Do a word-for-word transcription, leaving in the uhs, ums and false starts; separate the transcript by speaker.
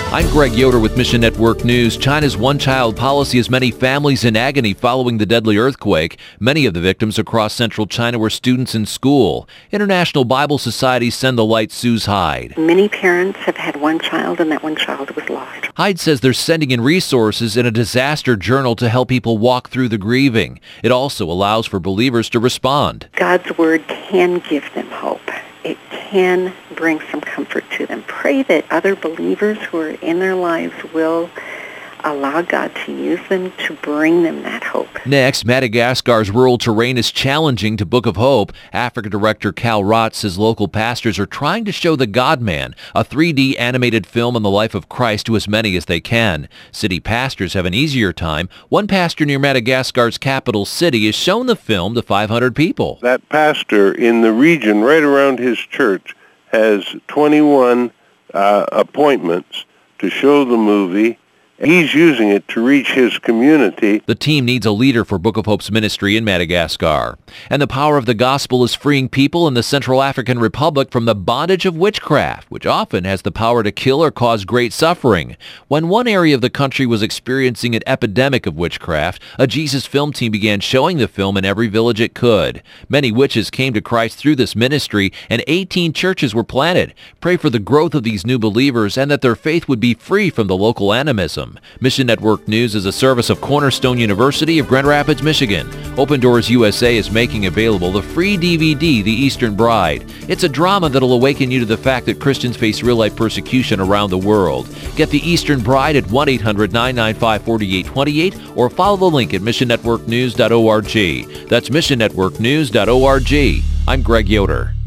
Speaker 1: I'm Greg Yoder with Mission Network News. China's one-child policy has many families in agony following the deadly earthquake. Many of the victims across central China were students in school. International Bible Society Send the Light Sue's Hyde.
Speaker 2: Many parents have had one child, and that one child was lost.
Speaker 1: Hyde says they're sending in resources in a disaster journal to help people walk through the grieving. It also allows for believers to respond.
Speaker 2: God's Word can give them hope. It can bring some comfort to them. Pray that other believers who are in their lives will allow God to use them to bring them that hope.
Speaker 1: Next, Madagascar's rural terrain is challenging to Book of Hope. Africa Director Cal Rott says local pastors are trying to show The God-Man, a three D animated film on the life of Christ, to as many as they can. City pastors have an easier time. One pastor near Madagascar's capital city has shown the film to five hundred people.
Speaker 3: That pastor in the region right around his church has twenty-one uh, appointments to show the movie. He's using it to reach his community.
Speaker 1: The team needs a leader for Book of Hope's ministry in Madagascar. And the power of the gospel is freeing people in the Central African Republic from the bondage of witchcraft, which often has the power to kill or cause great suffering. When one area of the country was experiencing an epidemic of witchcraft, a Jesus film team began showing the film in every village it could. Many witches came to Christ through this ministry, and eighteen churches were planted. Pray for the growth of these new believers and that their faith would be free from the local animism. Mission Network News is a service of Cornerstone University of Grand Rapids, Michigan. Open Doors U S A is making available the free D V D, The Eastern Bride. It's a drama that'll awaken you to the fact that Christians face real-life persecution around the world. Get The Eastern Bride at one eight hundred nine nine five four eight two eight or follow the link at mission network news dot org. That's mission network news dot org. I'm Greg Yoder.